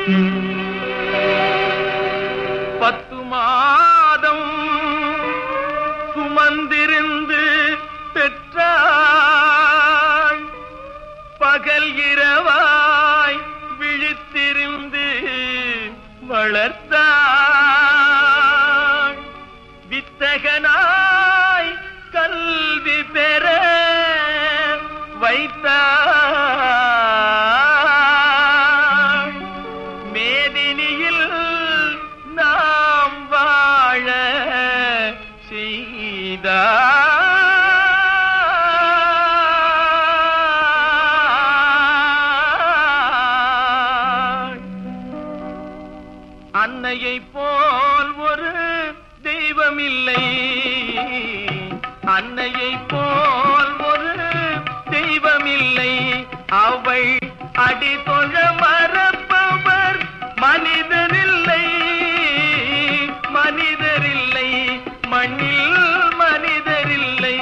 10 மாதம் சுமந்திருந்து பெற்றாள், பகல் இரவாய் விழித்திருந்து வளர்த்தாள், வித்தகனாய் கல்வி பெற வைத்தாள், மேதினியில் நாம் வாழ செய்தாள். அன்னையை போல் ஒரு தெய்வமில்லை, அன்னையை போல் ஒரு தெய்வமில்லை, அவள் அடிதொழ மறப்பவர் மனிதரில்லை, மனிதரில்லை, மண்ணில் மனிதரில்லை.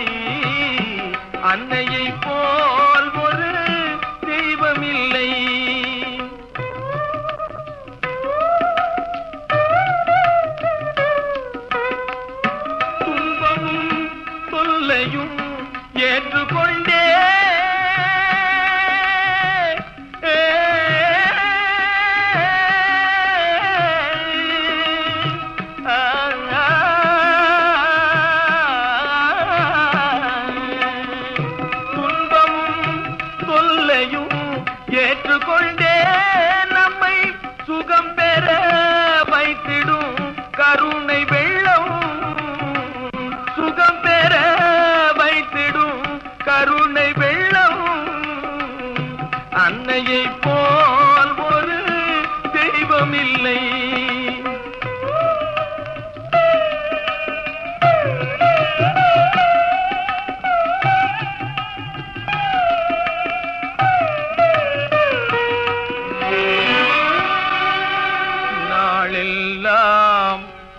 அன்னையை போல் ஒரு தெய்வமில்லை. சொல்லையும் ஏற்றுக்கொண்டே துன்பமும் சொல்லையும் ஏற்றுக்கொண்டே நம்மை சுகம் பெற வைத்திடும் கருணை வெள்ளம், சுகம் பெற வைத்திடும் கருணை வெள்ளம். அன்னையை போல் ஒரு தெய்வமில்லை. நாளெல்லாம்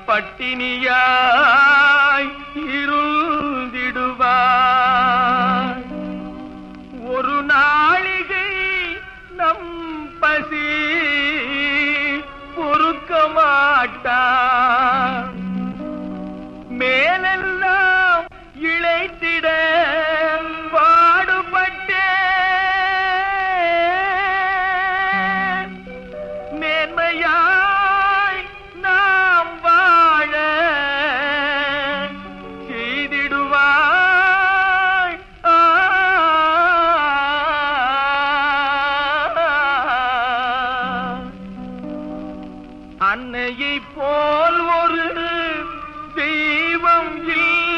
பட்டினியாய் இருந்திடுவார், ஒரு நாளிகை நம் பசி பொறுக்க மாட்டார், மேலெல்லாம் இழைத்திட பாடுபட்டே மேன்மையாய் நாம் வாழ செய்திடுவாய். அன்னையை போல் ஒரு தெய்வம் இல்லை.